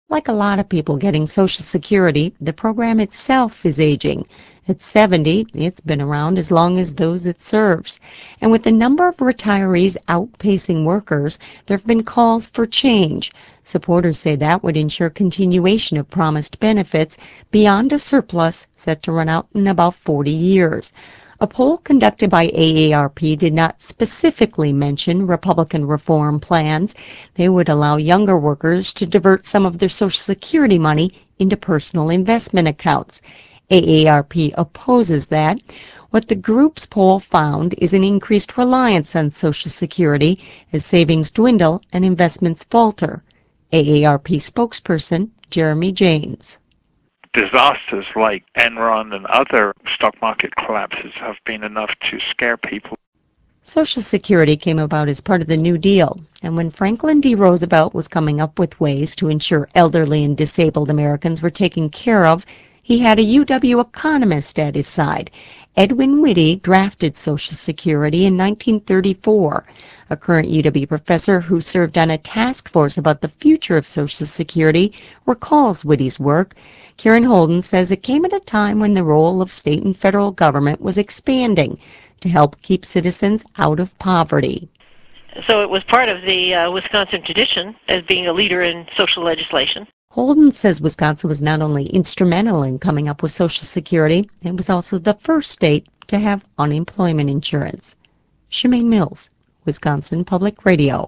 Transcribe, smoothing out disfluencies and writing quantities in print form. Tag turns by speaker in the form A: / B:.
A: Like a lot of people getting Social Security, the program itself is aging. At 70, it's been around as long as those it serves. And with the number of retirees outpacing workers, there have been calls for change. Supporters say that would ensure continuation of promised benefits beyond a surplus set to run out in about 40 years. A poll conducted by AARP did not specifically mention Republican reform plans. They would allow younger workers to divert some of their Social Security money into personal investment accounts. AARP opposes that. What the group's poll found is an increased reliance on Social Security as savings dwindle and investments falter. AARP spokesperson Jeremy Janes.
B: Disasters like Enron and other stock market collapses have been enough to scare people.
A: Social Security came about as part of the New Deal, and when Franklin D. Roosevelt was coming up with ways to ensure elderly and disabled Americans were taken care of, he had a UW economist at his side. Edwin Whitty drafted Social Security in 1934. A current UW professor who served on a task force about the future of Social Security recalls Whitty's work. Karen Holden says it came at a time when the role of state and federal government was expanding to help keep citizens out of poverty.
C: So it was part of the Wisconsin tradition as being a leader in social legislation.
A: Holden says Wisconsin was not only instrumental in coming up with Social Security, it was also the first state to have unemployment insurance. Shemaine Mills, Wisconsin Public Radio.